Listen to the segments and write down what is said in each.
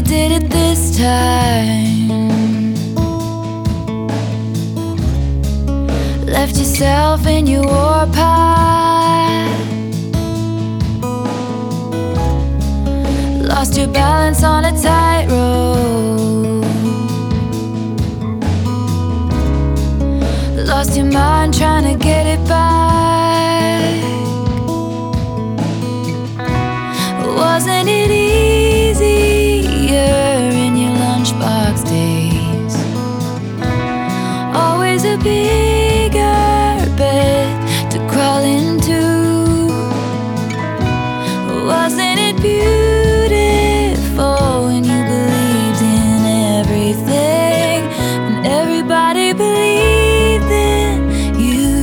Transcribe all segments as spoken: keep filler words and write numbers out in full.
did it this time. Left yourself in your warpath, lost your balance on a tightrope, lost your mind trying to get it back. Wasn't it easier in your lunchbox days? Always a bigger bed to crawl into. Wasn't it beautiful when you believed in everything and everybody believed in you?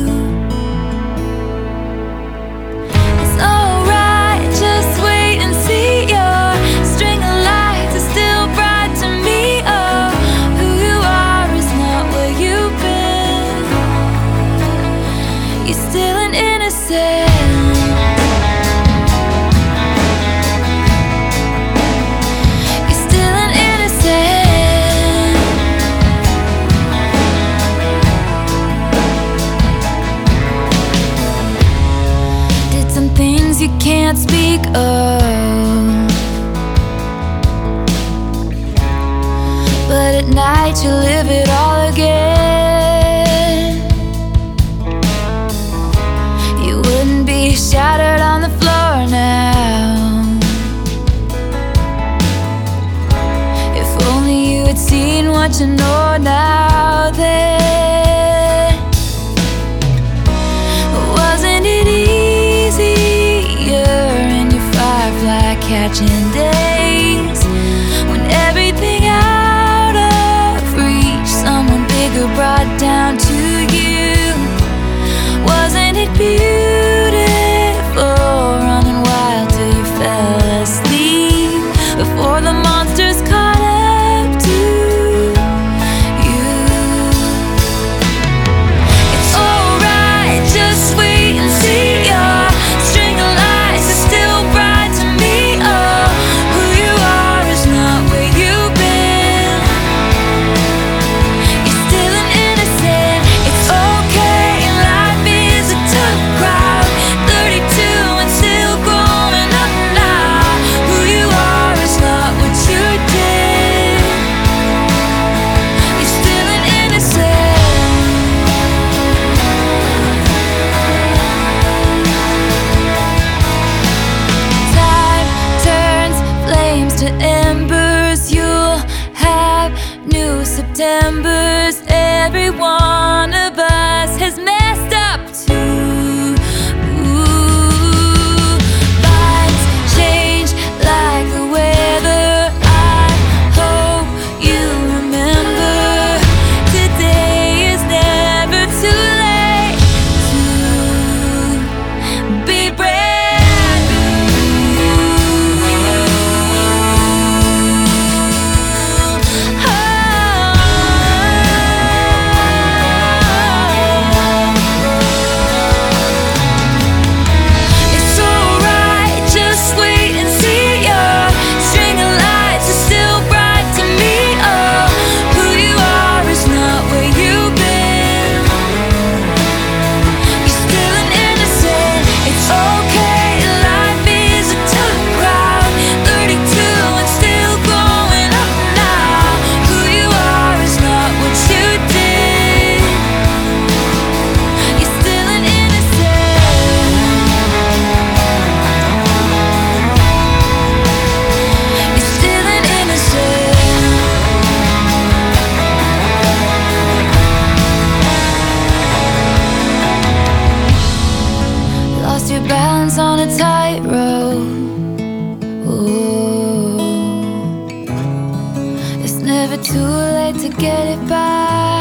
It's alright, just wait and see. Your string of lights is still bright to me. Oh, who you are is not where you've been. You're still an innocent. Things you can't speak of, but at night you live it all again. You wouldn't be shattered on the floor now if only you had seen what you know now. Then wasn't it easy in your firefly catching days, when everything out of reach someone bigger brought down to you? Wasn't it beautiful, running wild till you fell asleep before the monsters caught up to you? It's alright, just wait and see. Your string of lights is still bright to me. Oh, who you are is not where you've been. You're still an innocent. It's okay, life is a tough crowd. thirty-two and still growing up now. Who you are is not what you did. You're still an innocent. Time turns flames to embers. You'll have new Septembers. Every one of us has messed up too. Ooh, vibes change like the weather. I hope you remember, today is never too late to be brand new. Oh, it's alright, just wait and see. Your string of lights is still bright to me. Oh, who you are is not where you've been. You're still an innocent. It's okay, life is a tough crowd. thirty-two and still growing up now. Who you are is not what you did. You're still an innocent. You're still an innocent. Lost your balance on a tightrope. Ooh, it's never too late to get it back.